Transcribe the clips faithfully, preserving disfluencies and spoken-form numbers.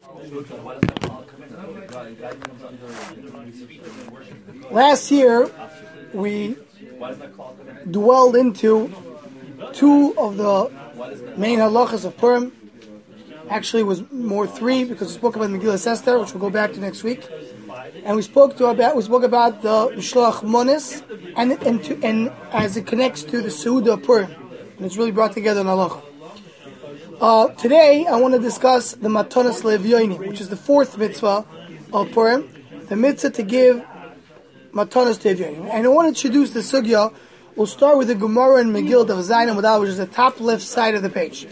Last year, we dwelled into two of the main halachas of Purim. Actually, it was more three because we spoke about Megillas Esther, which we'll go back to next week. And we spoke to about we spoke about the Mishloach Monos and and, to, and as it connects to the Seudah of Purim, and it's really brought together in halacha. Uh, today, I want to discuss the Matanas Le'Evyonim, which is the fourth mitzvah of Purim, the mitzvah to give Matanas to Evyonim. And I want to introduce the sugya. We'll start with the Gemara in Megillah of Zayin Amud, which is the top left side of the page.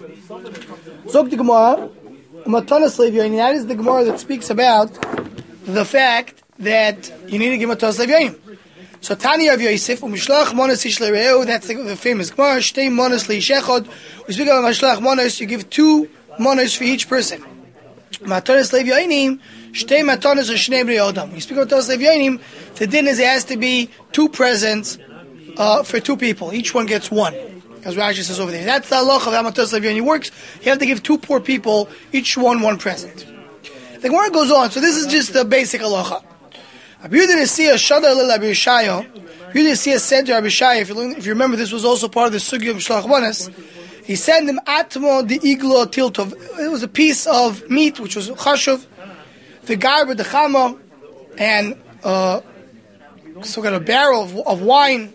Zok the Gemara, Matanas Le'Evyonim. That is the Gemara that speaks about the fact that you need to give Matanas Le'Evyonim. So Tani Rav Yosef, Umishloach Monos Ish L'Reu, that's the, the famous Gemara. Shtei Monos L'Ishechod. We speak about Mishloach Monos. You give two Monos for each person. Matanas Le'Evyonim. Shtei Matanas or Shnei Bnei Adam. We speak about Matanas Le'Evyonim. The din is it has to be two presents uh, for two people. Each one gets one, as Rashi says over there. That's the halacha of how Matanas Le'Evyonim works. You have to give two poor people, each one one present. The Gemara goes on. So this is just the basic halacha. Rabbi Yehuda Shadar le Rabbi Yishaya. Rabbi Yehuda said to Rabbi Yishaya, if you, if you remember, this was also part of the sugya of Mishloach Monos. He sent him atmo the iglo tiltov. It was a piece of meat which was chashuv, the garba the chama, and uh, so got a barrel of, of wine.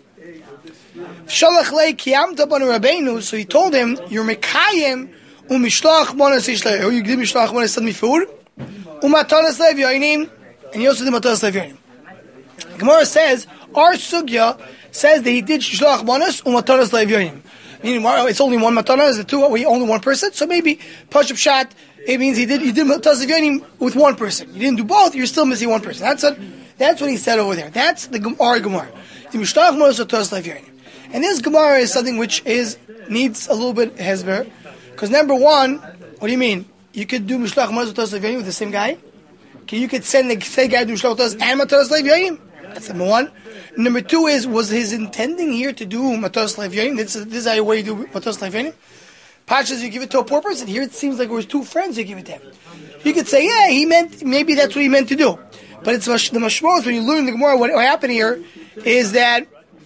Shalach le kiyamta banu Rabbeinu. So he told him, "You're mekayim umishloach monos ishlei. Or you give mishloach monos send me food. Umatanas le'evyonim, and you also did matanas le'evyonim." Gemara says our sugya says that he did shloach monos umatanas le'evyonim. Meaning, it's only one matana. Is the two? We only one person. So maybe pashup shat. It means he did. He did matanas le'evyonim with one person. You didn't do both. You're still missing one person. That's what. That's what he said over there. That's the our Gemara. The mishloach monos matanas le'evyonim. And this Gemara is something which is needs a little bit hesber, because number one, what do you mean? You could do mishloach monos matanas le'evyonim with the same guy. Okay, you could send the same guy to do mishloach monos and matanas le'evyonim. That's number one. Number two is, was his intending here to do matanas le'evyonim? This is, this is how you do matanas le'evyonim. Pashas, you give it to a poor person. Here it seems like it was two friends you give it to him. You could say, yeah, he meant, maybe that's what he meant to do. But it's the mashmos, when you learn the Gemara, what, what happened here is that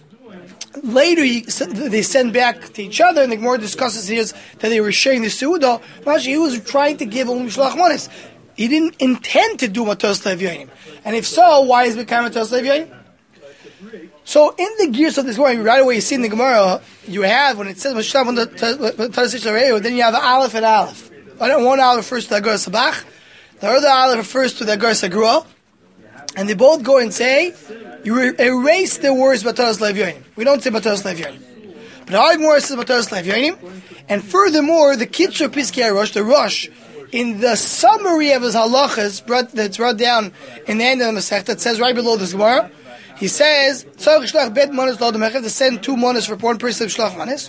later he, they send back to each other, and the Gemara discusses here that they were sharing the Seudah. Actually, he was trying to give only mishloach monos. He didn't intend to do matanas le'evyonim. And if so, why is it becoming matanas le'evyonim? So in the gears of this Gemara, right away you see in the Gemara, you have, when it says matanas le'evyonim, then you have aleph and aleph. One aleph refers to the Agar Sabach, the other aleph refers to the Agar Sagrua, and they both go and say, you erase the words matanas le'evyonim. We don't say matanas le'evyonim. But our Gemara says matanas le'evyonim, and furthermore, the Kitzur Piskei HaRosh, the Rosh, in the summary of his halachas brought, that's brought down in the end of the Masech, that says right below this Gemara, he says, to send two monos for one person of shlach monos,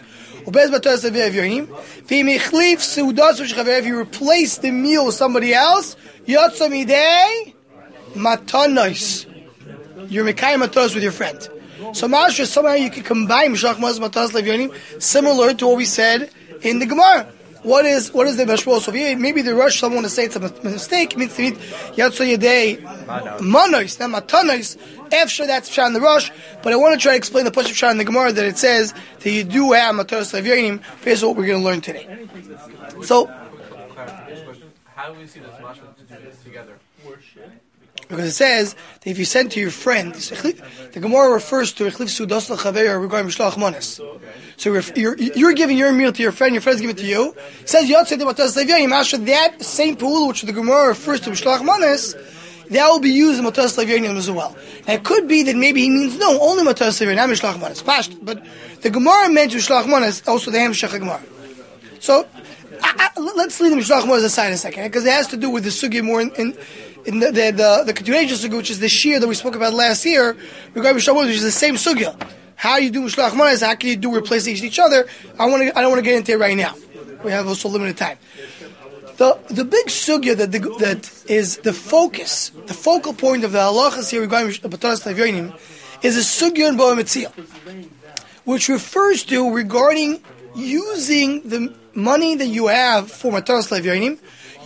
if you replace the meal with somebody else, yotzamidei matanos, you're mekayim matanos with your friend. So Mashra, somehow you can combine shlach monos matanos le'evyonim, similar to what we said in the Gemara. What is what is the mashmos? So maybe the rush someone to say it's a mistake. It means to mean yatso yedei manos, not matanos. After that's pshat in the rush, but I want to try to explain the push of pshat in the Gemara that it says that you do have matanos le'evyonim. Here's what we're going to learn today. So, how do we see this mashma to do this together? Because it says that if you send to your friend, the Gemara refers to echlif sudas l'chaver regarding mishloach monos. So you're, you're giving your meal to your friend, your friend's giving it to you. It says yotzei matanas le'evyonim. After that same pool, which the Gemara refers to mishloach monos, that will be used in matanas le'evyonim as well. Now it could be that maybe he means no, only matanas le'evyonim, not mishloach monos. But the Gemara meant mishloach monos, also the hamshach Gemara. So I, I, let's leave the mishloach monos aside a second, because it has to do with the sugya more in. in In the the the, the continuation sugya, which is the shir that we spoke about last year, regarding mishloach monos, which is the same sugya. How you do mishloach monos? How can you do replacing each other? I want to. I don't want to get into it right now. We have also limited time. The the big sugya that the, that is the focus, the focal point of the halachas here regarding matanas le'evyonim, is a sugya in Bava Metzia, which refers to regarding using the money that you have for matanas le'evyonim,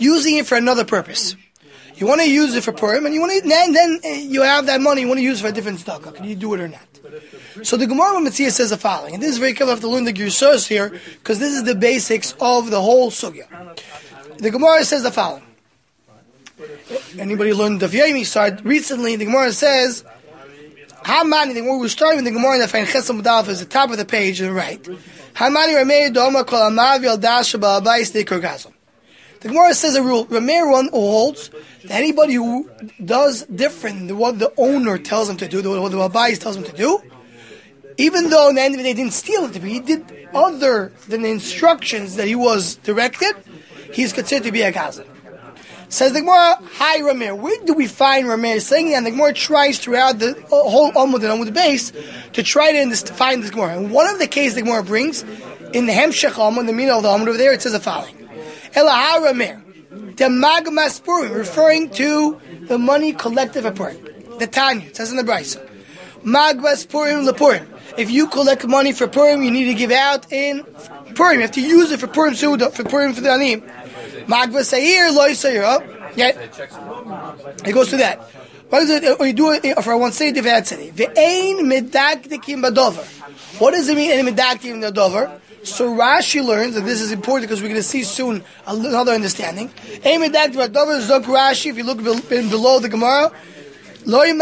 using it for another purpose. You want to use it for Purim, and you want to, then, then you have that money, you want to use it for a different tzedakah. Can you do it or not? So the Gemara Metzia says the following, and this is very careful, I have to learn the Gersos here, because this is the basics of the whole sugya. The Gemara says the following. Anybody learned the Yomi started recently? The Gemara says, Hamani, the Gemara we're starting with the Gemara in the Fein Chesam Mudalef is the top of the page on the right. Hamani Ramei Doma Kol Amav Yal Dash Ba'abayis Dikar Gazam. The Gemara says a rule. Rameir one holds that anybody who does different than what the owner tells him to do, what the Abayis tells him to do, even though in the end of the day he didn't steal it, he did other than the instructions that he was directed, he's considered to be a Gazan. Says the Gemara, hi Rameir. Where do we find Rameir saying that? And the Gemara tries throughout the whole Amud and Amud base to try to find this Gemara. And one of the cases the Gemara brings, in the Hemshech Amud, in the middle of the Amud over there, it says the following. Elaha Rameir, the Magmas Purim, referring to the money collected for Purim. The Tanya, it says in the Brisa. Magmas Purim lePurim. If you collect money for Purim, you need to give out in Purim. You have to use it for Purim Suda, for Purim for the Anim. Magmas Sayir, Loy Sayir. Oh, yeah. It goes to that. What is it? Or you do it for one city, different city. Ve'ein medaktikim badover. What does it mean, in medaktikim badover? So Rashi learns, and this is important because we're going to see soon another understanding. Ein medaktikim badover, Zok Rashi, if you look below the Gemara, don't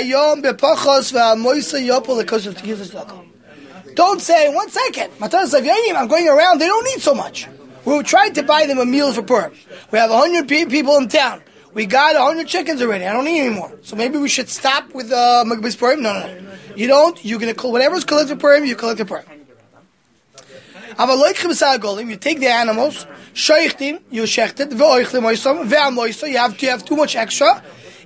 say, one second, I'm going around, they don't need so much. We tried to buy them a meal for Purim. We have a hundred people in town. We got a hundred chickens already. I don't need any more. So maybe we should stop with uh, Magbis Purim? No, no, no. You don't. You're going to, whatever's collected Purim, you collect the Purim. You take the animals, you shecht it, you have to have too much extra.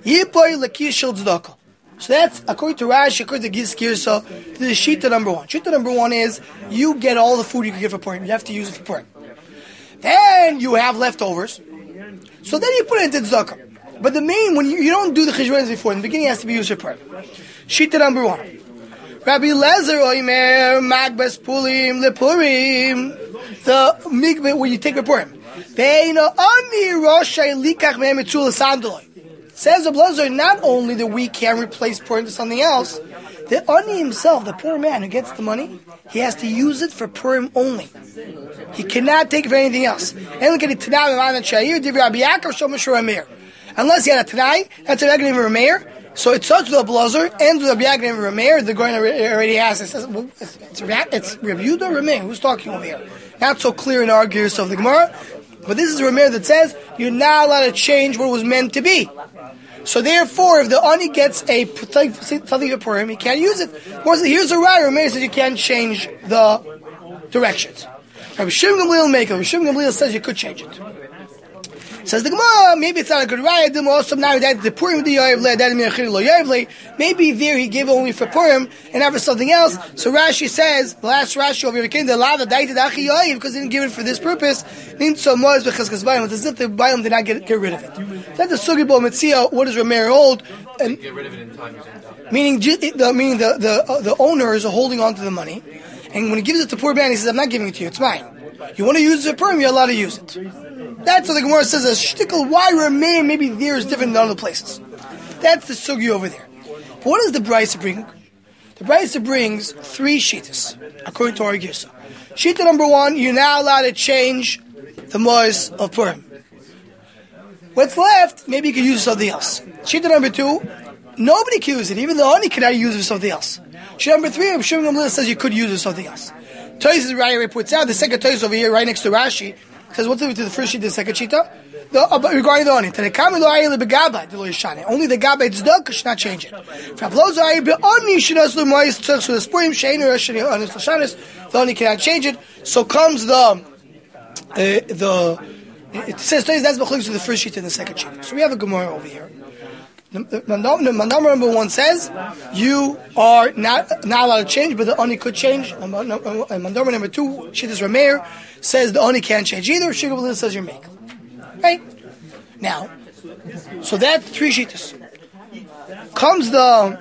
So that's, according to Rashi, according to Giz Kirsa, the Shita number one. Shita number one is, you get all the food you can get for Purim. You have to use it for Purim. Then you have leftovers. So then you put it into tzedakah. But the main, when you, you don't do the cheshbonos before, in the beginning it has to be used for Purim. Shita number one. Rabbi Lezer Oimer, Magbas Pulim, Lepurim. The migbet where you take the Purim. Beina Ani Roshai Likach Me'emitzul Sandaloi. Says the Blazer, not only that we can replace Purim to something else, the Ani himself, the poor man who gets the money, he has to use it for Purim only. He cannot take it for anything else. Unless he had a Tanai, that's a Rabbi Rameir. So it starts with a Blazer, ends with a Rabbi Rameir. The Goyen already asked, it says, well, it's, it's, it's Rabbi Yehuda Rameir. Who's talking over here? Not so clear in our gears of the Gemara. But this is a Rameir that says, you're not allowed to change what was meant to be. So therefore, if the Ani gets a something for Purim, he can't use it. Here's a right. Rameir says you can't change the directions. Rabbi Shimon Gamliel make it. Rabbi Shimon Gamliel says you could change it. Says the Gemara, maybe it's not a good raya. The Purim the Yoyevle. Maybe there he gave it only for Purim and not for something else. So Rashi says, the last Rashi over here came the lava daited achi yoyev because they didn't give it for this purpose. It's as if the Bailam did not get, get rid of it. That's the Sugi Bo Metzia. What does Rameir hold? And get rid of it in time. Meaning, the, meaning the the uh, the owners are holding on to the money, and when he gives it to poor man, he says, "I'm not giving it to you. It's mine. You want to use it for Purim, you're allowed to use it." That's what the Gemara says. A shtickle, why Rameir? Maybe there is different than other places. That's the sugi over there. But what does the Brisa bring? The Brisa brings three shitas according to our Girsa. Shita number one: you're now allowed to change the mois of Purim. What's left, maybe you could use something else. Shita number two: nobody can use it. Even the honey cannot use it for something else. Shita number three: Rabbi Shimon Gamliel says you could use it for something else. Toys Raya puts out the second Toys over here, right next to Rashi. Says what's it to the first sheet, the second shita? The, uh, regarding the honey, only the gabbai tzedakah should not change it. The honey cannot change it. So comes the uh, the. It says that's b'chulus to the first sheet and the second sheet. So we have a Gemara over here. The mandam number one says you are not not allowed to change, but the oni could change. And mandam number two, Shittas Rameir, says the oni can't change either. Shigabal says you're make. Right now, so that three shittas comes the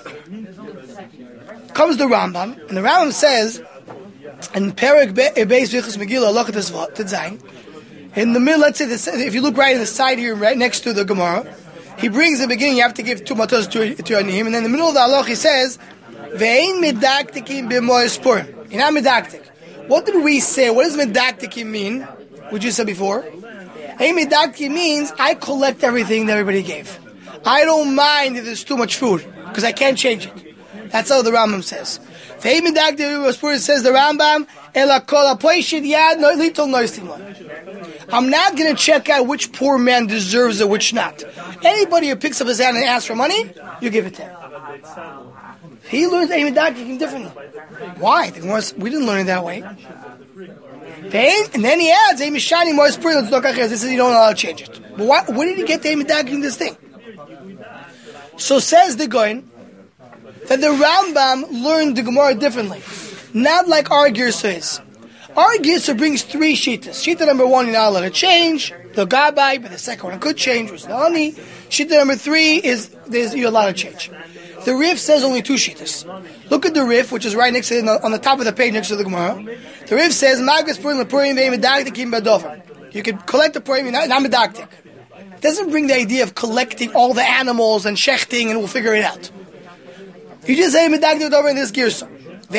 comes the Rambam, and the Rambam says in Perek Beis Vichas Megillah Lachat Tzayin. In the middle, let's say this, if you look right in the side here, right next to the Gemara, he brings the beginning. You have to give two matos to to aniyim, and then in the middle of the halach he says, "Ve'ein medaktikim b'moyes purim." You're not medaktik. What did we say? What does medaktikim mean? What you said before? Ve'ein medaktikim means I collect everything that everybody gave. I don't mind if there's too much food because I can't change it. That's how the Rambam says. Ve'ein medaktikim b'moyes purim says the Rambam. Ela kol ha'poishid yad no litol noistim. I'm not going to check out which poor man deserves it, which not. Anybody who picks up his hand and asks for money, you give it to him. He learns Eimid Dakikim differently. Why? We didn't learn it that way. And then he adds, This is you don't know how to change it. But why, where did he get the Eimid Dakikim this thing? So says the Goyen that the Rambam learned the Gemara differently. Not like our Girsa is. Our Girsa brings three Shitas. Shita number one, you're not allowed to change. The Gabai, but the second one could change, was the Ani. Shita number three is there's, you're allowed to change. The Rif says only two Shitas. Look at the Rif, which is right next to on the top of the page next to the Gemara. The Rif says, Magas Purim Lepurim Ve'imedaktikim Badover. You can collect the Purim, not medaktik. It doesn't bring the idea of collecting all the animals and shechting and we'll figure it out. You just say medaktik over in this Girsa. The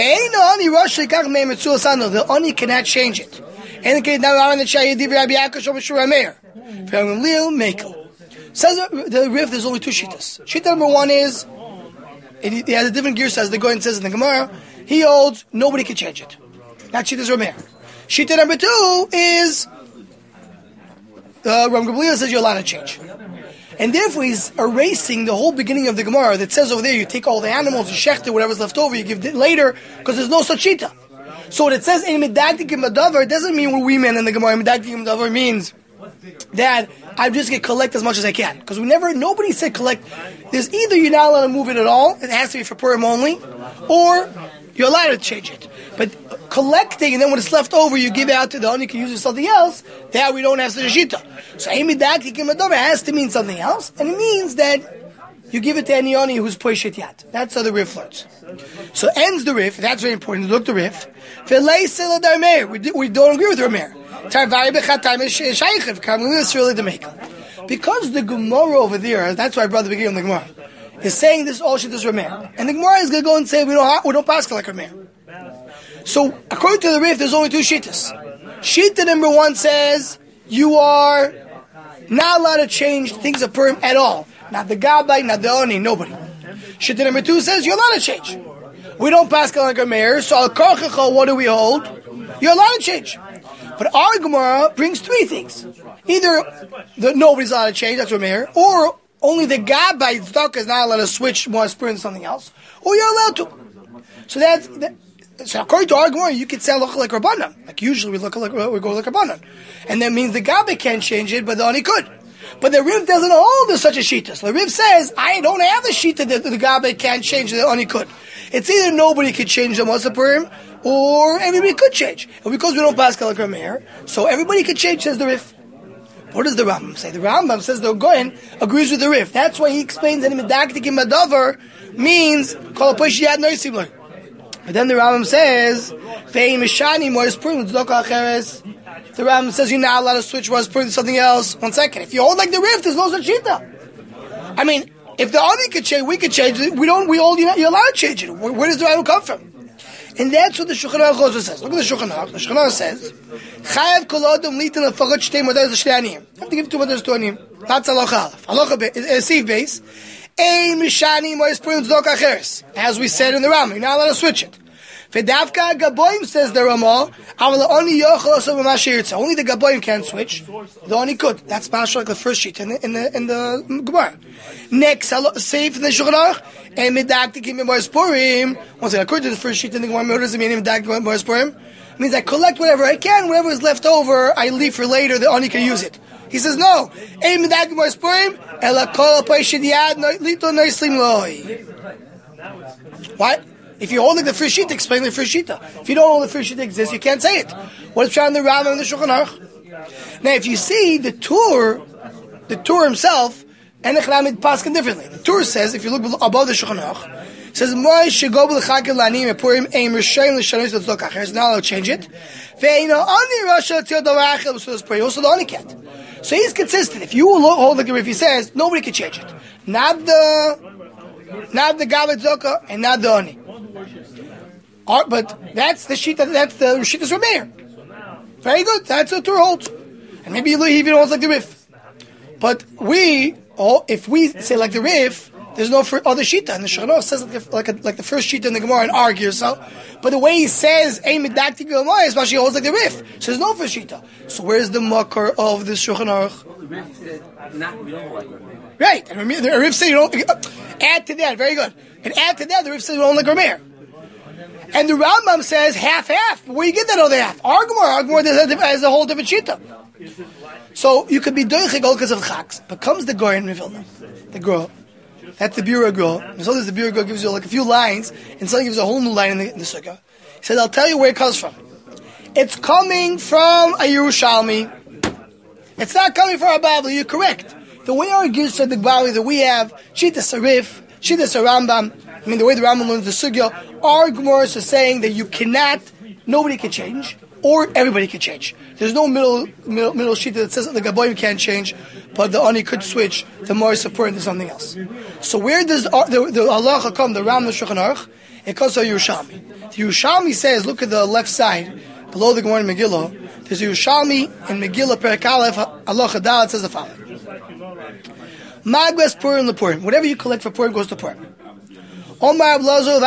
Oni cannot change it. Says the Rif, there's only two Shitas. Shita number one is, he has a different gear as the Goyen says in the Gemara, he holds, nobody can change it. That Shita's Rameir. Shita number two is, uh, Ram Gamliel says you're allowed to change. And therefore he's erasing the whole beginning of the Gemara that says over there, you take all the animals, you shecht it, whatever's left over, you give it later, because there's no such shita. So when it says, Ein medaktikim b'davar, it doesn't mean what we meant in the Gemara. Medaktikim b'davar means that I just get collect as much as I can. Because we never, nobody said collect. There's either you're not allowed to move it at all, it has to be for Purim only, or you're allowed to change it. But collecting, and then when it's left over, you give out to the one, you can use it for something else, that we don't have such a shita. So, it has to mean something else, and it means that you give it to any oni who's poishet yat. That's how the Rif learns. So ends the Rif, that's very important, look the Rif. We, do, we don't agree with the Rameir. Because the Gemara over there, that's why I brought the beginning of the Gemara, is saying this all shit is Rameir. And the Gemara is going to go and say we don't have, we don't pass like Rameir. So according to the Rif, there's only two Shitas. Shita number one says you are not allowed to change things of Purim at all. Not the Gabai, not the Oni, nobody. Shita number two says you're allowed to change. We don't pass like Rameir, so al karchacha, what do we hold? You're allowed to change. But our Gemara brings three things. Either the, nobody's allowed to change, that's Rameir, or only the Gabai Tzedakah is not allowed to switch one spirit to something else, or you're allowed to. So that's, that, so according to our Gemara, you could say look like Rabbanan. Like usually we look like, we go like Rabbanan. And that means the Gabai can't change it, but the Ani could. But the Riv doesn't hold there's such a Shita. So the Riv says, I don't have the Shita that the Gabai can't change, the Ani could. It's either nobody could change the Masa Purim, or everybody could change. And because we don't pass like Rameir, so everybody could change, says the Rif. What does the Rambam say? The Rambam says the Goyen agrees with the Rif. That's why he explains that medaktikim b'davar means kol ha'poishid yad noisim lo. But then the Rambam says, Ve'im mishani mois purim tzedakah acheres. The Rambam says you're not allowed to switch mois purim to something else. One second. If you hold like the Rif, there's no such shita. I mean, if the Ani could change, we could change it. We don't. We hold. You're, not, you're allowed to change it. Where, where does the Rambam come from? And that's what the Shulchan Aruch also says. Look at the Shulchan Aruch. The Shulchan Aruch says, "Chayav kol adam litan lefachat shtei modas l'shnei aniyim." You have to give two modas to aniyim. That's halacha aleph. Halacha sif base. Ein mishani mois purim tzedakah acheres. As we said in the Rambam, you're not allowed to switch it. V'davka gaboyim, says the Ramah, aval oni yochel also b'masher yirtzeh. Only the gaboyim can switch. The oni could. That's mashal like the first sheet in the in the in the Gemara. Next, safe in the Shulchan Aruch, and medaktikim b'mois purim. Once again, according to the first sheet in the Gemara, what does it mean medaktikim b'mois purim? It means I collect whatever I can. Whatever is left over, I leave for later. The oni can use it. He says no. Ein medaktikim b'mois purim ela kol ha'poishid yad lito noislim loy. What? If you hold like the first shita, explain the first shita. If you don't hold the first shita exists, you can't say it. What's found in the Rambam and the Shulchan Aruch? Now, if you see the Tur, the Tur himself, and the Chlamid Paskin differently. The Tur says, if you look above the Shulchan Aruch, It says Moshe go b'lechakel lanim epurim aim rishayim l'shanos l'tzedakah. Here's now I'll change it. Ve'ino ani rasha tzil davachel b'sudas puri. Also the oni can't. So he's consistent. If you will hold like if he says nobody can change it, not the not the gabbai tzedakah and not the oni. But that's the sheet. That's the Rishitas Rameir. Very good. That's what Torah holds. And maybe he even holds like the Rif. But we, oh, if we say like the Rif, there's no other Shita. And the Shulchan says like, the, like, a, like the first Shita in the Gemara and argues so. But the way he says, Ein Medakti Gemara, is he holds like the Rif. So there's no first Shita. So where's the Makar of the Shulchan Aruch? Right. And the Rif says you don't, add to that, very good. And add to that, the Rif says you don't like Rameir. And the Rambam says half-half. Where you get that other half? Our Gemara, our Gemara has a whole different shita. So you could be doichig all because of chaks. But comes the Goy in Vilna, the girl. That's the Bura girl. And so there's the Bura girl gives you like a few lines, and suddenly gives a whole new line in the, in the sukkah. He says, I'll tell you where it comes from. It's coming from a Yerushalmi. It's not coming from a Babli. You're correct. The way our Giz said the Babli that we have, Shita Sarif, Shita Sarambam, I mean, the way the Rambam learns the Sugya, our Gemaras are saying that you cannot, nobody can change, or everybody can change. There's no middle middle, middle sheet that says that the Gaboim can't change, but the Ani could switch the Morris support into something else. So where does the, the, the halacha come, the Ram, the Shulchan Aruch? It comes to Yerushalmi. The Yerushalmi says, look at the left side, below the Gemara in Megillah, there's a Yerushalmi in Megillah, Perek Aleph, halacha Dalet says the following. Magwas Purim LePurim. Whatever you collect for Purim goes to Purim. So the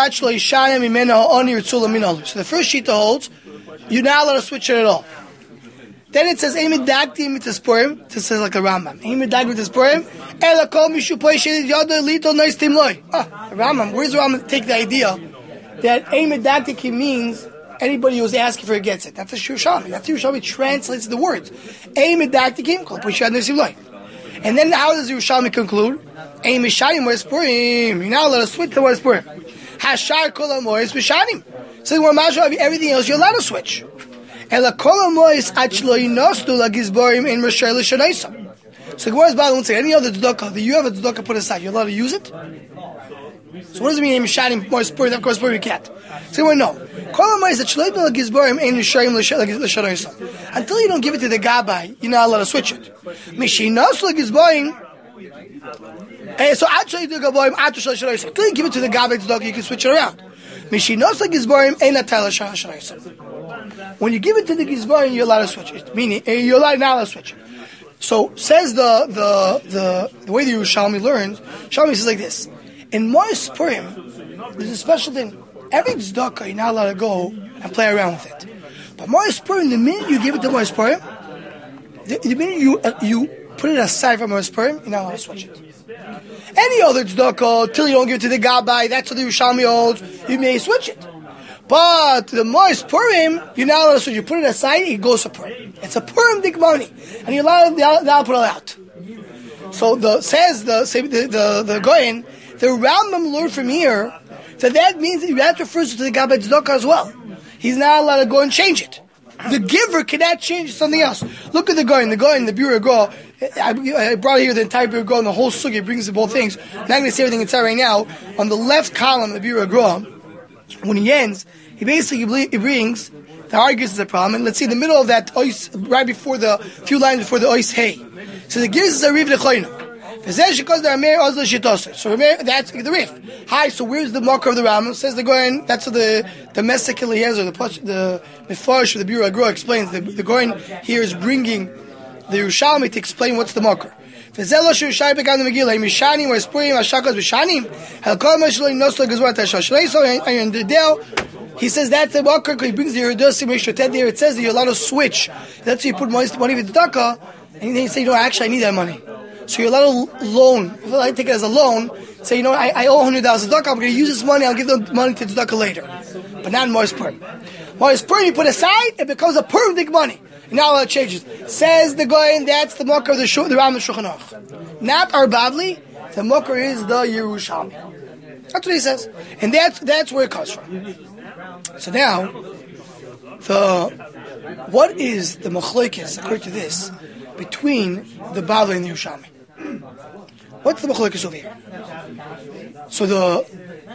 first sheet holds, you're not allowed to switch it at all. Then it says, Eimid Dakti mitzvah Purim. It says like a Rambam. Eimid Dakti mitzvah Purim. Ela kol mishu poy shedid yada lito nois tim loy. Ah, Rambam. Where's the Rambam take the idea that Eimid Dakti means anybody who's asking for it gets it? That's a Yerushalmi. That's the Yerushalmi translates the words. Eimid Dakti kol poy shedid nois tim loy. And then how does the Yerushalmi conclude? Ein Mishayim Mois Purim. You're not allowed to switch to Mois Purim. Hashar Kol HaMois Mishanim. So we're measuring everything else. You're allowed to switch. Ela Kol HaMois Achlo Yinostu LaGizborim in Roshei L'Shanaisa. So Gemara is won't say any other tzedakah that you have a tzedakah put aside. You're allowed to use it. So what does it mean? Ein Mishanim Mois Purim. Of course, Purim you can't. So we know. Kol HaMois Achlo LaGizborim in Roshei L'Shanaisa. Until you don't give it to the Gabbai, you're not allowed to switch it. Mishinasu LaGizborim. Uh, so actually, the gaboim after shalosh until you give it to the gabbai tzedakah, you can switch it around. Mishinosa gizbarim ain't a tala shalosh. When you give it to the gizbarim, you're allowed to switch it. Meaning, uh, you're allowed not allowed to switch it. So says the the the the way the Yerushalmi learns. Shalmi says like this: in Mois Purim, there's a special thing. Every tzedakah you're not allowed to go and play around with it. But Mois Purim, the minute you give it to Mois Purim, the, the minute you uh, you put it aside from Mois Purim, you're not allowed to switch it. Any other tzedakah, till you don't give it to the Gabbai, that's what the Yerushalmi holds, you may switch it. But the Mois Purim, you're not allowed to switch. You put it aside, it goes for Purim. It's a Purim dikmoni, and you're allowed, you're allowed to put it out. So the says the the the, the Goyen, the Rambam learned from here that that means that that refers to the Gabbai tzedakah as well. He's not allowed to go and change it. The giver cannot change something else. Look at the Goyen, the Goyen, the Bura Go. I, I brought here the entire Bura Go and the whole sugi brings the both things. I'm not going to say everything inside right now. On the left column of the Bura Go, when he ends, he basically he brings the argues is a problem. And let's see, in the middle of that ois, right before the few lines before the ois hey. So the gives is a riv lechoinu. So that's the riff. Hi, so where's the marker of the Rambam? Says the Goyen, that's what the the Mesek Eliezer, the the Mefarish of the Bura Go explains. The, the Goyen here is bringing the Yerushalmi to explain what's the marker. He says that's the marker because he brings the Yerudosim Meshrotet there. It says that you're allowed to switch. That's why you put money with the Daka, and then you say, you know, actually I need that money. So you're allowed to loan. If I take it as a loan, say, you know, I, I owe one hundred thousand tzedakah, I'm going to use this money, I'll give the money to tzedakah later. But not in Mois Purim. Mois Purim, you put aside, it becomes a Purim dik money. Now it changes. Says the Goyen, that's the Mokar of the, the Ram Shulchan Aruch. Not our Bavli, the Mokar is the Yerushalmi. That's what he says. And that's, that's where it comes from. So now, the what is the machlokes, according to this, between the Bavli and the Yerushalmi? What's the machlokes over here? So the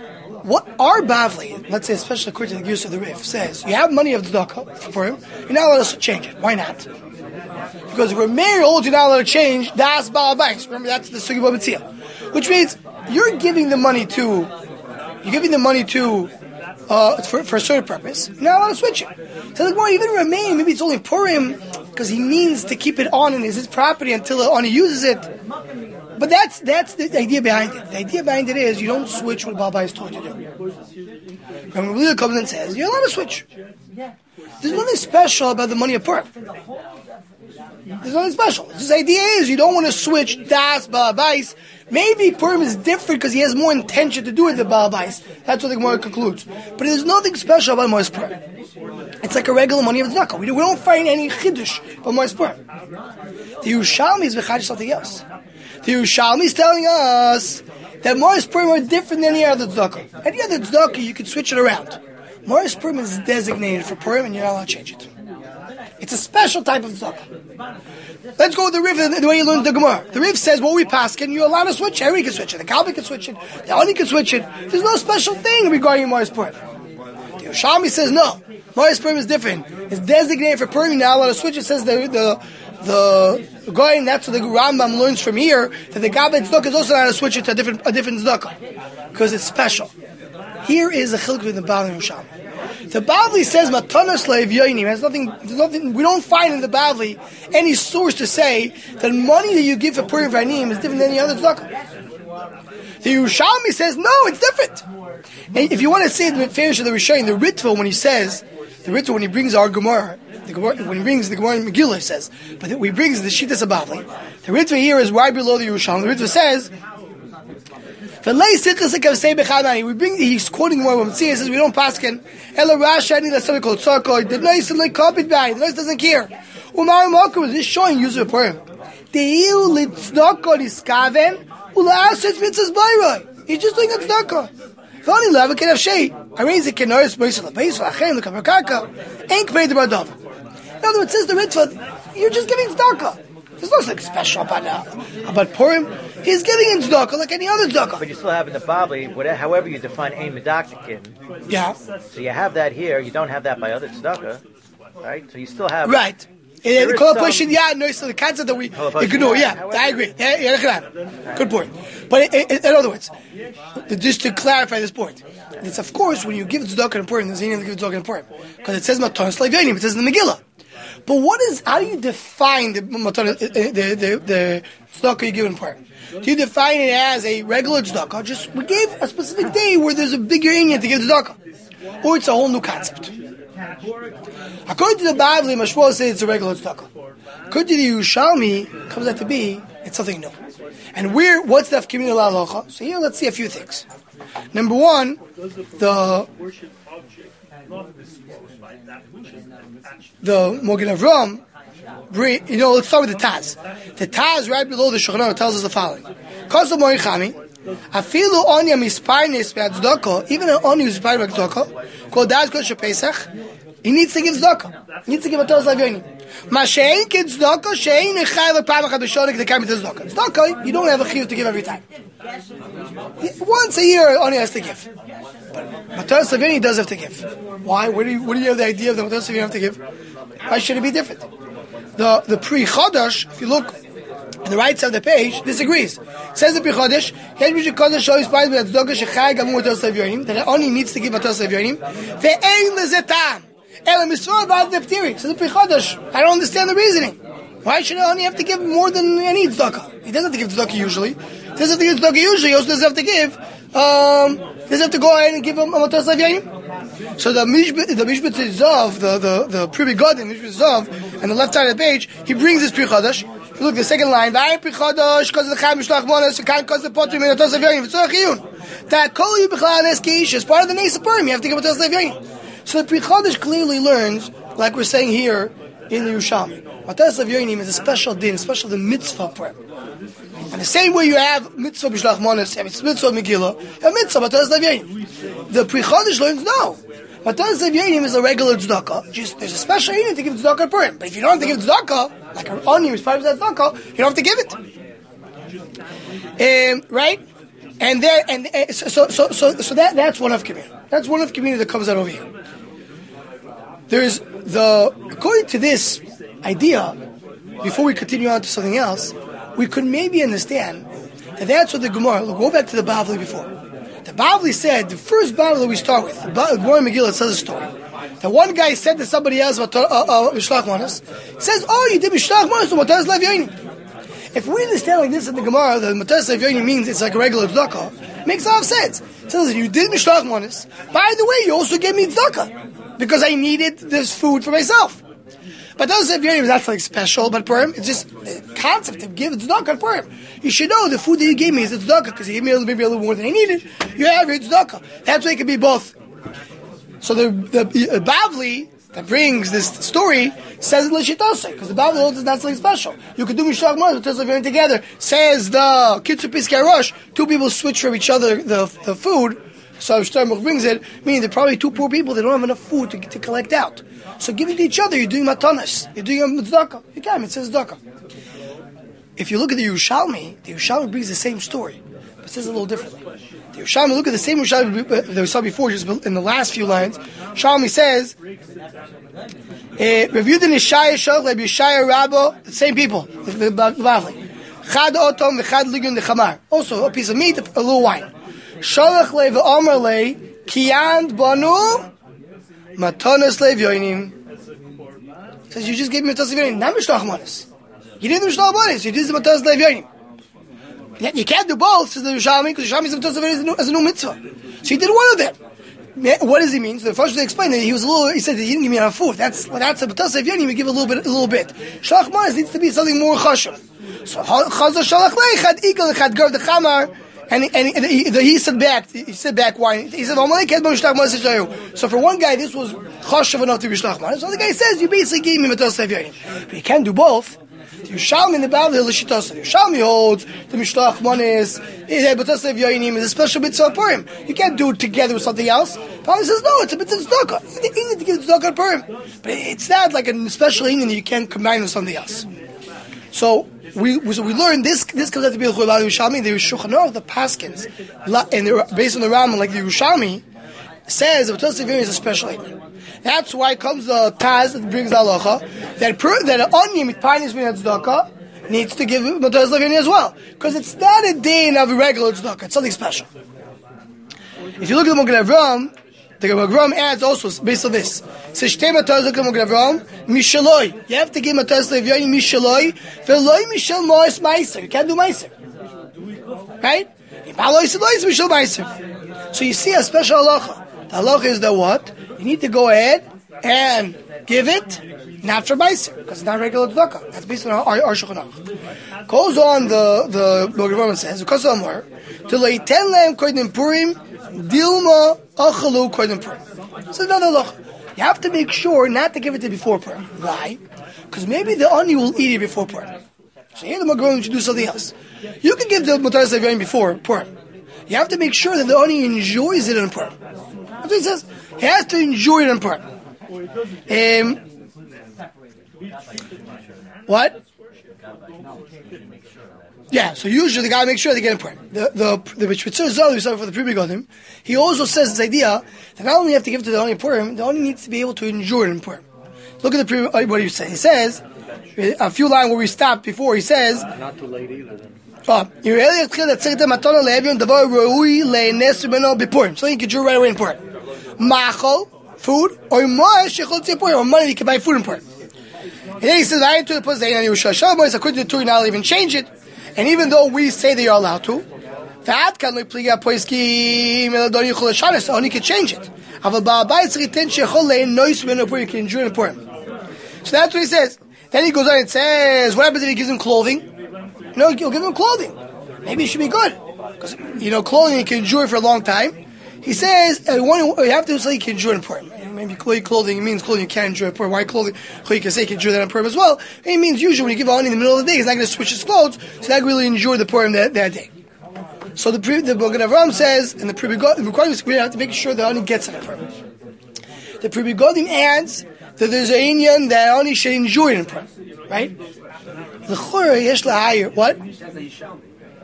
what our Bavli, let's say especially according to the use of the Rif, says, you have money of the Tzedakah for Purim, you're not allowed to change it. Why not? Because if we're married old, you're not allowed to change Das Baal Bais. Remember, that's the Sugi B'Mitzia. Which means, you're giving the money to, you're giving the money to, uh, for, for a certain purpose, you're not allowed to switch it. So like, well, even remain, maybe it's only Purim, because he means to keep it on and is his property until on he uses it. But that's that's the idea behind it. The idea behind it is you don't switch what Baal Bais told you to do. And when Lila comes and says, you're allowed to switch. There's nothing special about the money of Purim. There's nothing special. This idea is you don't want to switch Das Baal Bais. Maybe Purim is different because he has more intention to do it than Baal Bais. That's what the Gemara concludes. But there's nothing special about Mois Purim. It's like a regular money of tzedakah. We, we don't find any chiddush about Mois Purim. The Yerushalmi is v'chadish something else. The Yerushalmi is telling us that Mois Purim are different than any other tzedakah. Any other tzedakah, you can switch it around. Mois Purim is designated for Purim, and you're not allowed to change it. It's a special type of tzedakah. Let's go with the Rif the way you learned the Gemara. The Rif says, what we paskin, you're allowed to switch it. Everybody can switch it. The Kalbi can switch it. The Ani can switch it. There's no special thing regarding Mois Purim. The Yerushalmi says, no. Mois Purim is different. It's designated for Purim. You're not allowed to switch it. It says the the the going. That's what the Rambam learns from here, that the Gabbai tzedakah is also allowed to switch it to a different a different tzedakah because it's special. Here is a chiluk between the Bavli and Yerushalmi. The Bavli says Matanos Le'Evyonim has nothing. There's nothing. We don't find in the Bavli any source to say that money that you give for Purim V'Anim is different than any other tzedakah. The Yerushalmi says no, it's different. And if you want to say the finish of the Rishonim, the Ritva when he says the Ritva when he brings our Gemara, the Gemara when he brings the Gemara in Megillah he says, but when he brings the Shittas of Bavli, the Ritva here is right below the Yerushalmi. The Ritva says. We bring, he's quoting more when he says we don't paskin. Ella Rasha any that's something called Tzarkoi. The noise is like copied by. The noise doesn't care. Umar Malkum is just showing use of Purim. The iu litznoko liskaven ula asets mitzvahs bayra. He's just doing a tzedakah. V'ani lava can have shade. I raise the kenoris b'yisrael l'beis v'achem l'kamer karka. Ain't paid the badav. In other words, says the Ritva, you're just giving tzedakah. There's nothing special about uh, about Purim. He's giving in tzedakah like any other tzedakah. But you still have in the Bavli, whatever, however you define ein medaktikin. Yeah. So you have that here. You don't have that by other tzedakah, right? So you still have right. The Kolapushin, yeah, no, so the concept that we ignore, yeah, however, I agree. Yeah, yeah, good point. But in, in other words, just to clarify this point, it's of course when you give tzedakah in Purim, there's anything to give tzedakah in Purim because it says Matanos Le'Evyonim, it says in the Megillah. But what is? How do you define the the the the, the tzedakah you give in Purim? Do you define it as a regular tzedakah? Just we gave a specific day where there's a bigger inyan to give tzedakah, or it's a whole new concept. According to the Bavli, Mashmuel says it's a regular tzedakah. According to the Yerushalmi, comes out to be it's something new. And where? What's the Afkimin Halacha? So here, let's see a few things. Number one, the the Mogen Avram, you know, let's start with the Taz. The Taz, right below the Shulchan Aruch, tells us the following. Kosel Morichami, Afilu Onya Misparnes Be'Atzedakah, even an Onya Misparnes Be'Atzedakah, called Daz Kodesh Pesach, he needs to give tzedakah. He needs to give a Matanos Le'Evyonim. Ma she'ein ki tzedakah, she'ein echayv pa'am achad b'shonik dekam mit tzedakah. Tzedakah, you don't have a chiyuv to give every time. Once a year, Onya has to give. But Matanos Le'Evyonim does have to give. Why? Where do you, where do you have the idea of the Matanos Le'Evyonim have to give? Why should it be different? The the Pri Chodesh, if you look on the right side of the page, disagrees. It says the Pri Chodesh, Yen Mishik Chodesh Shoi Spais B'Atzedakah Shechai Gamu Matanos Le'Evyonim, that Oni needs to give Matanos Le'Evyonim. Ve'ein lezetam. Ela Misra B'Ad Neptiri. So the Pri Chodesh, I don't understand the reasoning. Why should Oni have to give more than any tzedakah? He doesn't have to give tzedakah usually. He doesn't have to give tzedakah usually. He also doesn't have to give. Um, doesn't have to go ahead and give him a Matanos Le'Evyonim. So the Mishbet, the Mishbet Zav, the the the Pri Begadim, Mishbet Zav, on the left side of the page, he brings this Pri Chodesh. If you look at the second line, V'ayim Pri Chodesh, because of the Chayim Mishlach Monas, V'kain because of the Potrim and Matanos Le'Evyonim. It's not a chiyun. That Kol Yu B'chlal Nes Keish is part of the Nesa Purim. You have to give Matanos Le'Evyonim. So the Pri Chodesh clearly learns, like we're saying here in the Yerushalmi, Matanos Le'Evyonim is a special din, special the mitzvah Purim. And the same way you have mitzvah b'shlach monas, you have mitzvah Megillah, you have mitzvah Matanos Le'Evyonim. The Pri Chodesh learns no. Matanos Le'Evyonim is a regular tzedakah. Just there's a special unit to give tzedakah in Purim. But if you don't have to give tzedakah, like an onion is part of that tzedakah, you don't have to give it. Um, right? And then, and, and so, so, so, so that that's one of community. That's one of community that comes out over here. There's the according to this idea. Before we continue on to something else, we could maybe understand that that's what the Gemara. We'll go back to the Bavli before. The Bavli said the first Bavli we start with. The Gemara Megillah says a story. The one guy said to somebody else about Mishlach Manos. He says, "Oh, you did Mishlach Manos, so Matas Lev Yonim." If we understand like this in the Gemara, the Matas Lev Yonim means it's like a regular tzedakah. It makes a lot of sense. It says you did Mishlach Manos. By the way, you also gave me tzedakah because I needed this food for myself. But Matas Lev Yonim is not like special, but Purim, it's just a concept of give tzedakah Purim. You should know the food that you gave me is a tzedakah because you gave me maybe a little more than I needed. You have your tzedakah. That's why it can be both. So the the uh, Bavli that brings this story says l'shitosei because the Bavli holds is not something special. You could do Mishlach Manos with Matas together. Says the Kitzur Piskei Rosh, two people switch from each other the the food. So Shtarmuch brings it, meaning they're probably two poor people. They don't have enough food to, to collect out. So giving to each other, you're doing matanas. You're doing a tzedakah. You can. It says tzedakah. If you look at the Yerushalmi, the Yerushalmi brings the same story, but it says it a little differently. The Yerushalmi, look at the same Yerushalmi that we saw before, just in the last few lines. Yerushalmi says, "Reviewed in Yeshaya Shalach Rabbi Yeshaya Rabbo, the same people, the Bavli. Chad otom v'chad ligun dechamar. Also a piece of meat, a little wine. Shalach le v'omer le kiyand banu matanas lev yoinim." Says you just gave me matanas lev yoinim, not Mishlach Manos. You did the Mishlach Manos, you did the matanas lev yoinim. You can't do both, says the Yerushalmi, because Yerushalmi is a mitzvah as a new mitzvah. So he did one of them. What does he mean? So the first they explained that he was a little. He said that he didn't give me enough food. That's that's a mitzvah. You give a little bit, a little bit. Shalach Manos needs to be something more chashuv. So Chazar Shalach Leichad Eagle Chad Gav the Chamar, and and, and he, he said back. He said back why he said so for one guy this was chashuv enough to be Shalach Manos. So the guy says you basically gave me mitzvah. But you can't do both. The Yerushalmi in the Bavli l'shitosei. The Yerushalmi holds the Mishlach Manos. Matas Lev Yonim is a special mitzvah Purim. You can't do it together with something else. Bavli says no, it's a mitzvah tzedakah. You need to give tzedakah Purim, but it's not like a special union that you can't combine with something else. So we so we learned this. This comes out to be the Yerushalmi. The Shulchan Aruch, the Paskins, and based on the Rambam, like the Yerushalmi says, the Matas Lev Yonim is a special union. That's why comes the Taz that brings the halacha that per, that an onion mitparnis min tzedakah needs to give Matas Lev Yonim as well, because it's not a day of a regular tzedakah; it's something special. If you look at the Magen Avraham, the Magen Avraham adds also based on this. It says shtei Matas Lev Avraham mishaloi. You have to give Matas Lev Yonim mishaloi ve'loi mishal mois meiser. You can't do meiser, right? So you see a special halacha. The halacha is that what? You need to go ahead and give it, not for meiser, because it's not regular tzedakah. That's based on our, our, our Shulchan Aruch. Goes on the the Magen Avraham says, because of more to leiten lehem koydem Purim dilma achalu koydem Purim. So another halacha. You have to make sure not to give it to before Purim. Why? Because maybe the ani will eat it before Purim. So here the Magen Avraham should do something else. You can give the Matas Lev Yonim before Purim. You have to make sure that the ani enjoys it in Purim. That's what he says. He has to enjoy it in Purim. Um, what? Yeah, so usually the guy makes sure they get in Purim. The the the Bishvitzur Zal we saw for the Pri Begodim, he also says this idea that not only you have to give it to the ani in Purim, the ani needs to be able to enjoy it in Purim. Look at the Pri, what he says. He says a few lines where we stopped before. He says not too late either. Oh, you really have to say the matana le'evion davar roui le'nes meno b'Purim. So you can do right away in Purim. Machol, food, or more shechol tzipur, or money you can buy food in Purim. And then he says, "I to the place that Yerushalmi according to the Torah, not even change it." And even though we say they are allowed to, that can only pliga poiski meladoni cholashanis, only can change it. Aval ba'abayis riten shechol le'nois meno b'Purim, you can enjoy it in Purim. So that's what he says. Then he goes on and says, "What happens if he gives him clothing? No, you'll give him clothing. Maybe it should be good. Because, you know, clothing you can enjoy for a long time." He says, uh, one, you have to say you can enjoy it in Purim. Maybe clothing means clothing you can enjoy in Purim. Why clothing? You can say you can enjoy that in Purim as well. It means usually when you give an ani in the middle of the day, he's not going to switch his clothes, so he's not going to really enjoy the Purim that, that day. So the the Magen Avraham says, and the Pri Begodim, we have to make sure the ani gets it in Purim. The Pri Begodim adds that there's an inyan that ani should enjoy it in Purim. Right? What?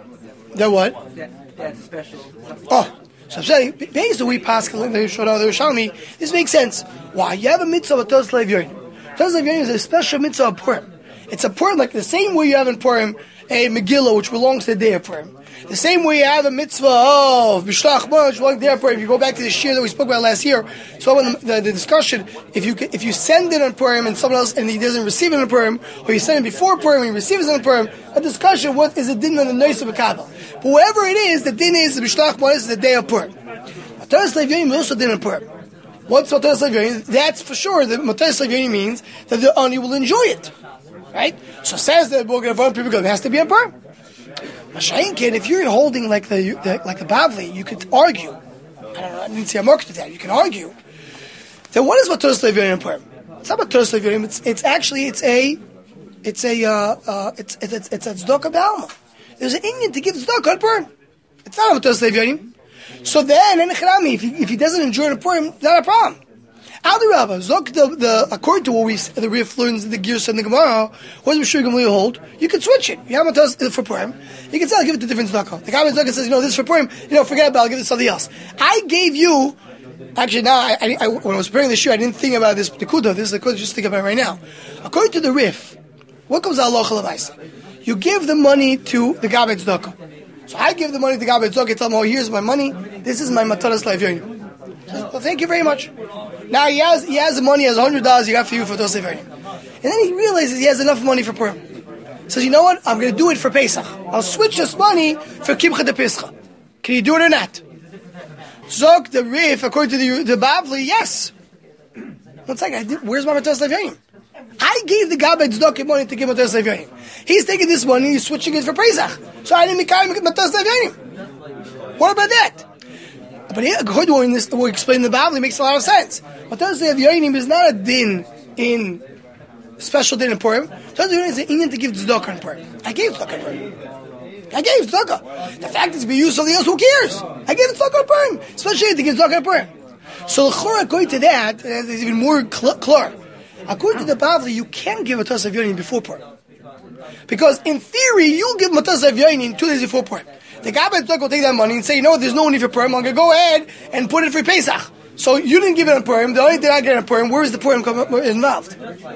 That what? That, that's special. Oh, so I'm saying, based on we pass the Yerushalmi, this makes sense. Why? You have a mitzvah of Tos Lev Yonim. Tos Lev Yonim is a special mitzvah of Purim. It's a Purim, like the same way you have in Purim a Megillah, which belongs to the day of Purim. The same way you have a mitzvah of Bishlach Mon, which belongs to the day of Purim. If you go back to the shir that we spoke about last year, so when the, the, the discussion, if you if you send it on Purim and someone else and he doesn't receive it on Purim, or you send it before Purim and he receives it on Purim, a discussion, what is the din on the Nois of Kabbalah? But whatever it is, the din is the Bishlach Mon is the day of Purim. Matas Lev Yonim is also din on Purim. What's Matas Lev Yonim? That's for sure. The Matas Lev Yonim means that the Ani will enjoy it. Right? So says that we're going to people go, it has to be a Purim. Mashayin, if you're holding like the, the like the Bavli, you could argue. I don't know, I didn't see a mark to that. You can argue. Then what is Matos Lev Yonim in Purim? It's not Matos Lev Yonim. It's it's actually it's a it's a uh, uh, it's it's it's, it's a tzedakah b'alma. There's an Indian to give tzedakah on Purim. It's not a Matos Lev Yonim. So then, in if he if he doesn't enjoy the Purim, it's not a problem. Adi Rabba, Zok, the, the, according to what we, the Rif learns, the Girs and the Gemara, what does Mishur Gamliel hold? You can switch it. You have Matas for Purim. You can say, I'll give it to different tzedakah. The guy with tzedakah says, you know, this is for Purim. You know, forget about it, I'll give it to somebody else. I gave you, actually now, I, I, I, when I was preparing the shir, I didn't think about this Nikuda. This is the Nikuda, just think about it right now. According to the Rif, what comes out of Allah? You give the money to the guy with tzedakah. So I give the money to the guy with tzedakah, tell him, oh, here's my money. This is my Mataras Lev Yonim. Well, thank you very much. Now he has he has the money, he has one hundred dollars he got for you for Tos Lev Yonim. And then he realizes he has enough money for Purim. He says, you know what? I'm going to do it for Pesach. I'll switch this money for Kimcha de Pesach. Can you do it or not? Zok, the Rif, according to the, the Bavli, yes. One second, I did, where's my Tos Lev Yonim? I gave the guy by tzedakah money to give Tos Lev Yonim. He's taking this money, he's switching it for Pesach. So I didn't make Tos Lev Yonim. What about that? But here, according to this, what we explained in the Bavli, makes a lot of sense. But Tos Lev Yonim is not a din in special din in Purim. Tos Lev Yonim is an Indian to give tzedakah in Purim. I gave tzedakah in Purim. I gave tzedakah. The fact is to be used something else, who cares? I gave tzedakah in Purim, especially to give tzedakah in Purim. So according to that, there's even more clear. According to the Bavli, you can give a Tos Lev Yonim before Purim. Because in theory, you give Tos Lev Yonim two days before Purim. The guy will take that money and say, you know what, there's no need for Purim, I'm going to go ahead and put it for Pesach. So you didn't give it on Purim, the only thing I get on Purim, where is the Purim involved?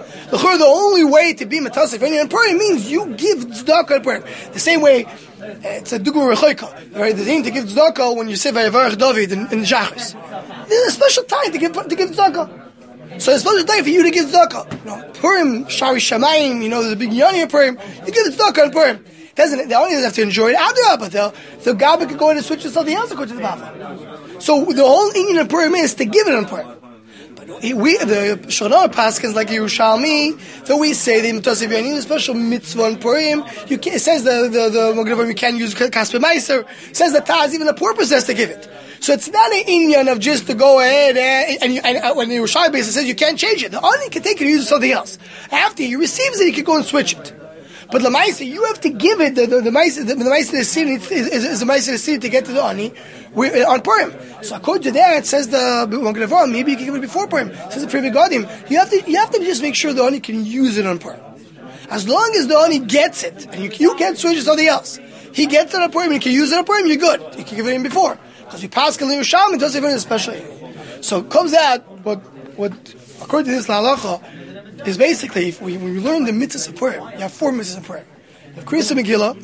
The only way to be Tos Lev Yonim on Purim means you give tzedakah on Purim. The same way, it's a dugma rechoika, right? The thing to give tzedakah when you say Vayavarach David in, in Shachris. There's a special time to give, to give tzedakah. So it's supposed to time for you to give tzedakah. You know, Purim, Shari Shamayim, you know, there's a big Yanni of Purim, you give the tzedakah on Purim. Doesn't, the only doesn't have to enjoy it. Adrabah, but the, the Gabba could go in and switch to something else according to the Bava. So the whole Indian of Purim is to give it on Purim. But we, the Shulchan Aruch Paskins like Yerushalmi, that we say the Matos Lev Yonim, a special mitzvah on Purim. You can, it says the the the Magen you can't use Kasper Meiser. It says the Taz, even the poor person has to give it. So it's not an Indian of just to go ahead and, and, and, and when the Yerushalmi basis says you can't change it, the Ani can take it and use something else. After he receives it, he can go and switch it. But the Maisa, you have to give it, the, the, the Maisa, the, the Maisa is, is, is, is the Maisa Nesini to get to the Ani on Purim. So according to that, it says the, maybe you can give it before Purim. It says the Pri Megadim. You have to, you have to just make sure the Ani can use it on Purim. As long as the Ani gets it, and you, you can't switch to something else. He gets it on Purim, and he can use it on Purim, you're good. You can give it in before. Because we pass Kalim Yerushalmi, it doesn't even especially. So it comes out, what, what, according to this La'alacha, is basically, if we, when we learn the mitzvahs of Purim, you have four mitzvahs of Purim. You have Kriyas Megillah,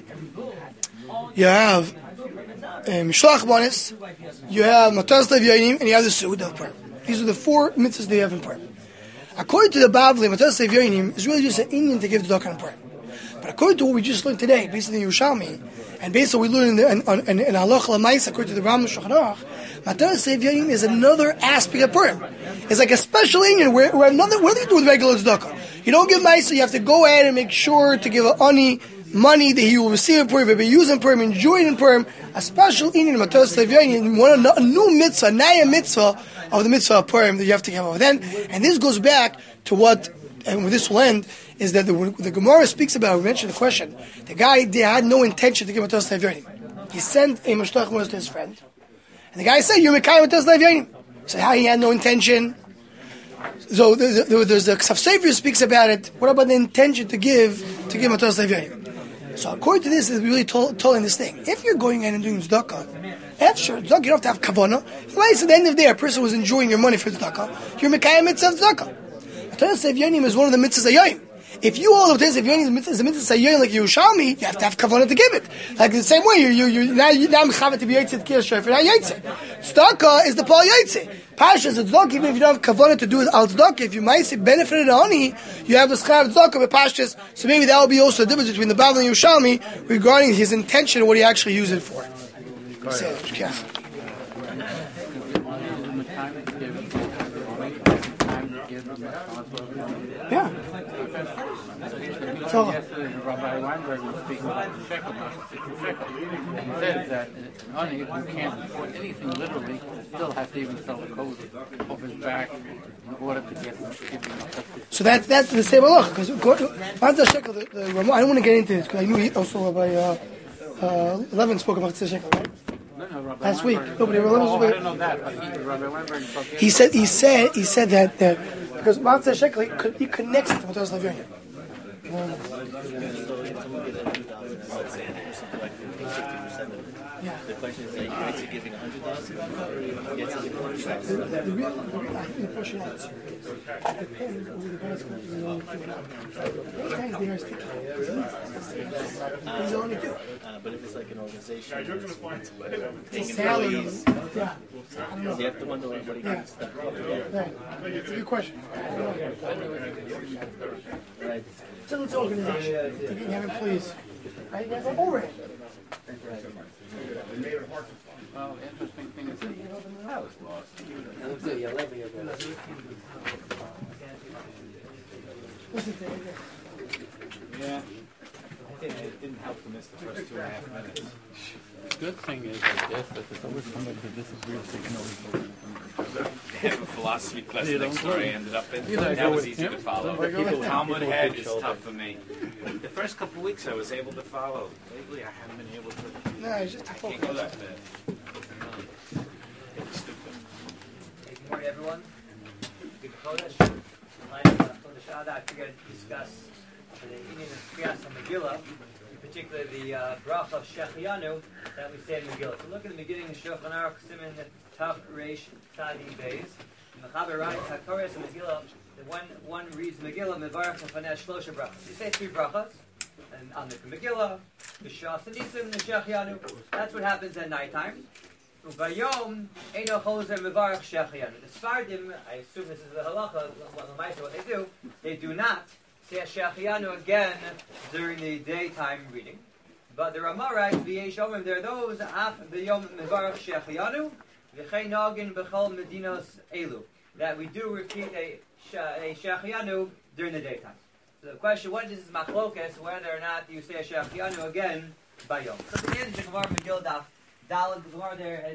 you have Mishlach Bonis, you have Matas Lev Yonim, and you have the Su'ud of Purim. These are the four mitzvahs that you have in Purim. According to the Bavli, Matas Lev Yonim is really just an Indian to give the Tzedakah in Purim. But according to what we just learned today, based on the Yerushalmi, and based on what we learned in, in, in, in Halacha L'Maisa, according to the Rambam Shulchan Aruch, Matas Lev Yonim is another aspect of Purim. It's like a special Indian where, where another, what do you do with regular tzedakah? You don't give Maisa, you have to go ahead and make sure to give an Ani money that he will receive in Purim, be used in Purim, enjoy it in Purim. A special Indian, Matas Lev Yonim, one a new mitzvah, Naya mitzvah of the mitzvah of Purim that you have to give over then. And this goes back to what, and with this will end, is that the, the Gemara speaks about, we mentioned the question, the guy they had no intention to give Matas Lev Yonim. He sent a Mashtach Mos to his friend, and the guy said, you're Mekayim Matas Lev Yonim. So how he had no intention. So there's the Ksaf Sefer speaks about it. What about the intention to give to give Matas Lev Yonim? So according to this, is really told, told in this thing. If you're going in and doing tzedakah, after sure, tzedakah, you don't have to have kavanah. At the end of the day, a person was enjoying your money for tzedakah. You're mekayem mitzvah tzedakah. Torah Sev Yonim is one of the mitzvahs Ayoim. If you all of this, if Yonim is a mitzvah Ayoim like Yerushalmi, you have to have kavanah to give it. Like the same way, you you you now you now mechavet to be yotzei t'kir shofar, now yotzei. Tzedakah is the pal yotzei. Pashas tzedakah, even if you don't have kavanah to do it al tzedakah, if you might say benefited honey, you have the schar tzedakah with pashas. So maybe that will be also the difference between the Bavli and Yerushalmi regarding his intention and what he actually used it for. So, yeah. Yeah. So, Rabbi Weinberg was speaking about the shekel, shekel. And he says that honey, who can't afford anything literally, still has to even sell the coat off his back in order to get so that, that's the same halach. Because the shekel, the, the, I don't want to get into this because I knew he also Rabbi uh, uh, Levin spoke about the shekel, right? No, no, Rabbi Last Weinberg. week. Nobody Rabbi oh, I don't know that, but he, Rabbi Weinberg he said he said he said that that because Matzah Shekel he, could, he connects it to Matzah Slavonian. Yeah. The question is, are you going to giving a hundred thousand? Yes. The real, the portion is depends on the guys who they are sticky. He's only two. But if it's like an organization, It's salaries. Yeah. I don't know. you have to wonder what he Yeah. gets stuck up. Right. It's a good question. Right. So it's an organization. You can have employees. Right? You have an overhead. Well, the interesting thing is that I was lost. Yeah. It didn't help to miss the first two and a half minutes. The good thing is, I guess, that there's always somebody who disagrees with you. They have a philosophy class You next don't door I go. ended up in. You don't That go was with easy him. to follow. Don't go with him. Talmud head is tough for me. The first couple of weeks I was able to follow. Lately I haven't been able to. No, it's just I can't go that fast. Stupid. Good morning, everyone. Good Chodesh. My name is Chodesh Ada. I figured to discuss the evening of Kriyas and Megillah, in particular the uh, bracha of Shechianu that we say in Megillah. So look at the beginning of Shulchan Aruch, Siman Tav Reish Tzadi Beis. Mechaber Rai Hakores and Megillah. The one one reads Megillah Mevarach Lefanei Shlosha brachas. You say three brachas, and on the Megillah, the Shas and Nisim, the Shechianu. That's what happens at nighttime. Uvayom Eino Choser Mevarach Shechianu. The Sfardim, I assume this is the halacha, what they do, they do not say Shechianu again during the daytime reading. But the Ramah writes, V'yesh Omrim, there are those af V'yom Mevarach Shechianu, V'chei Nogin B'chol Medinos Elu, that we do repeat a, a Shechianu during the daytime. So the question, what is this machlokas, whether or not you say Shechianu again by Yom? So at the end of the Gemara Megillah Daf, Daled, the Gemara there